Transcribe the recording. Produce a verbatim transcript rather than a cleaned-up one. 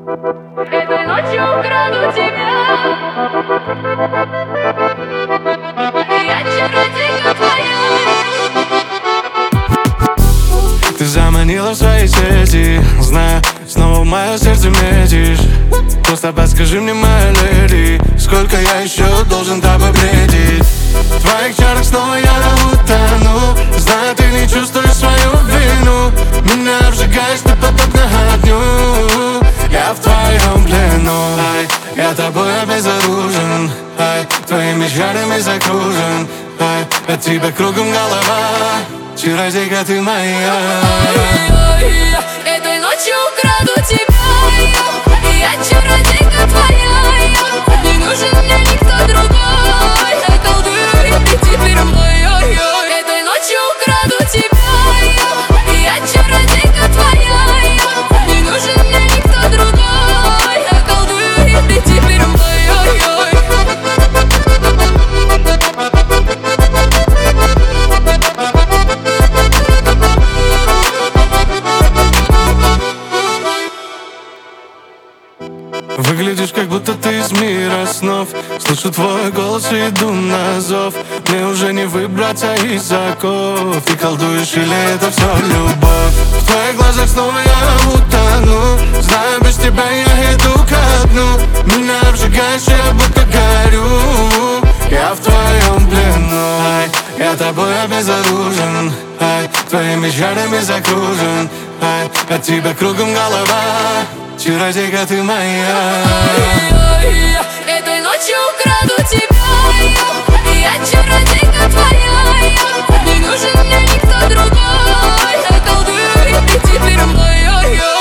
Этой ночью украду тебя. Я чародейка твоя. Ты заманила в свои сети, знаю, снова в мое сердце метишь. Просто подскажи мне, моя леди, сколько я еще должен тобой бредить? В твоих чарах снова я утону. Знаю, ты не чувствуешь свою вину. Меня обжигаешь, ты подобно огню. Я в твоем плену. Ай, я тобой обезоружен. Ай, твоими чарами закружен. Ай, от тебя кругом голова. Чародейка ты моя. Этой ночью украду тебя. Я чародейка твоя. Не нужен мне никто другой. Околдуй, ты теперь мой. Этой ночью украду тебя. Я чародейка твоя. Не нужен мне никто другой. Околдуй, ты теперь мой. Выглядишь, как будто ты из мира снов. Слышу твой голос и иду на зов. Мне уже не выбраться из оков. Ты колдуешь или это все любовь? В твоих глазах снова я утону. Знаю, без тебя я иду ко дну. Меня обжигаешь, я будто горю. Я в твоем плену. Ай, я тобой обезоружен. Ай, твоими чарами закружен. Ай, от тебя кругом голова. Чародейка ты моя. Этой ночью украду тебя. Я чародейка твоя. Не нужен мне никто другой. Околдуй, ты теперь мой.